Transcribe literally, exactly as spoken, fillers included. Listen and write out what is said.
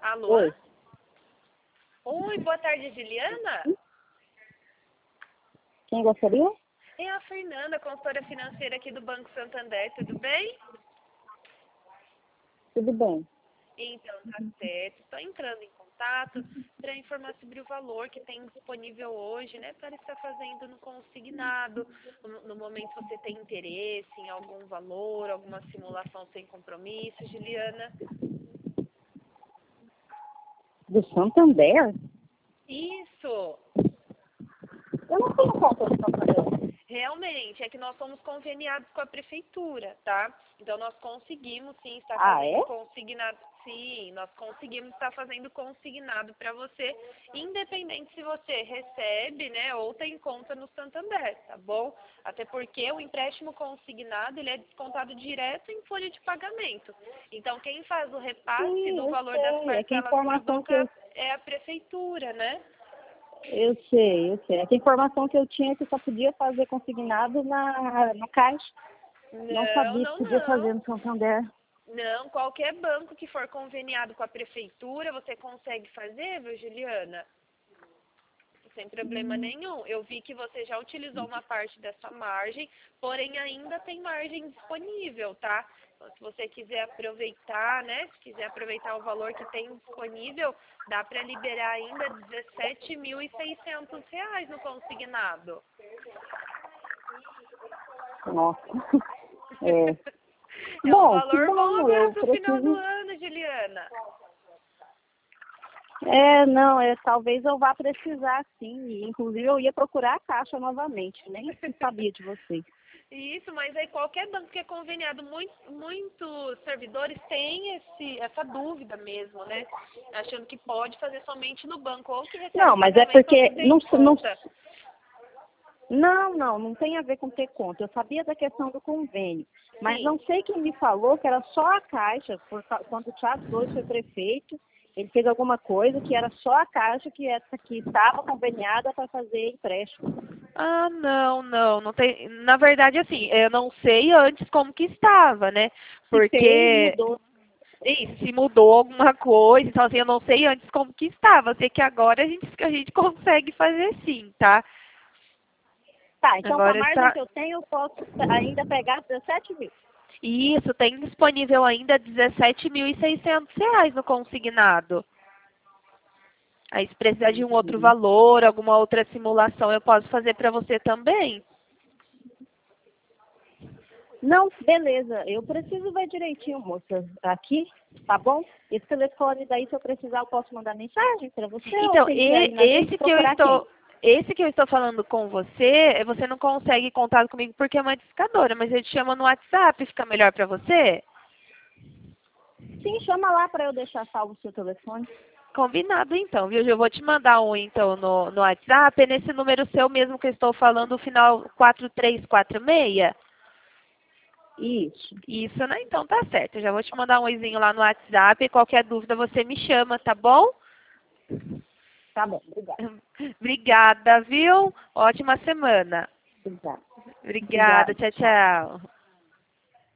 Alô? Oi. Oi, boa tarde, Juliana. Quem gostaria? É a Fernanda, consultora financeira aqui do Banco Santander, tudo bem? Tudo bem. Então, tá certo. Estou entrando em contato para informar sobre o valor que tem disponível hoje, né, para estar fazendo no consignado. No, no momento você tem interesse em algum valor, alguma simulação sem compromisso, Juliana? Do Santander? Isso! Eu não tenho conta do Santander. Realmente, é que nós somos conveniados com a prefeitura, tá? Então nós conseguimos sim estar Ah, fazendo é? consignado. Sim, nós conseguimos estar fazendo consignado para você, independente se você recebe, né, ou tem conta no Santander, tá bom? Até porque o empréstimo consignado, ele é descontado direto em folha de pagamento. Então quem faz o repasse Sim, do eu valor das sei. É que a parcelas para o informação banco que eu... é a prefeitura, né? Eu sei, eu sei. É que a informação que eu tinha é que só podia fazer consignado na, na Caixa. Não Não, sabia que não, podia não. fazer no Santander. Não, qualquer banco que for conveniado com a prefeitura, você consegue fazer, viu, Juliana? Sem problema nenhum. Eu vi que você já utilizou uma parte dessa margem, porém ainda tem margem disponível, tá? Então, se você quiser aproveitar, né? Se quiser aproveitar o valor que tem disponível, dá para liberar ainda dezessete mil e seiscentos reais no consignado. Nossa. É. É um Bom, que valor bom bom. agora Eu para o final do preciso... ano, Juliana. É, não, é, talvez eu vá precisar sim. E, inclusive eu ia procurar a Caixa novamente. Nem sabia de vocês. Isso, mas aí qualquer banco que é conveniado, muitos, muitos servidores têm esse, essa dúvida mesmo, né? Achando que pode fazer somente no banco, ou que recebe Não, o mas é pagamento ou porque que tem não, não, conta. não, não, não tem a ver com ter conta. Eu sabia da questão do convênio, mas Sim. não sei quem me falou que era só a Caixa, por, ca- quando o Thiago Dois foi prefeito, ele fez alguma coisa que era só a Caixa que, essa, que estava conveniada para fazer empréstimo. Ah, não, não, não tem. Na verdade, assim, eu não sei antes como que estava, né? Se fez, Porque mudou. isso, se mudou alguma coisa, então assim, eu não sei antes como que estava. Eu sei que agora a gente, a gente consegue fazer sim, tá? Tá, então com a Agora margem está. que eu tenho, eu posso ainda pegar dezessete mil. Isso, tem disponível ainda dezessete mil e seiscentos reais no consignado. Aí se precisar de um outro Uhum. valor, alguma outra simulação, eu posso fazer para você também. Não, beleza. Eu preciso ver direitinho, moça, aqui, tá bom? Esse telefone daí, se eu precisar, eu posso mandar mensagem para você ou Então, tem que ir e- aí na gente esse que eu procurar quem? estou, esse que eu estou falando com você, você não consegue contato comigo porque é uma discadora, mas eu te chamo no WhatsApp, fica melhor para você? Sim, chama lá para eu deixar salvo o seu telefone. Combinado então, viu? Eu vou te mandar um então no, no WhatsApp, é nesse número seu mesmo que eu estou falando, o final quatro três quatro seis. Isso. Isso, né? Então tá certo. Eu já vou te mandar um oizinho lá no WhatsApp. Qualquer dúvida você me chama, tá bom? Tá bom, obrigada. Obrigada, viu? Ótima semana. Obrigada. Obrigada. Obrigada, Tchau, tchau. tchau.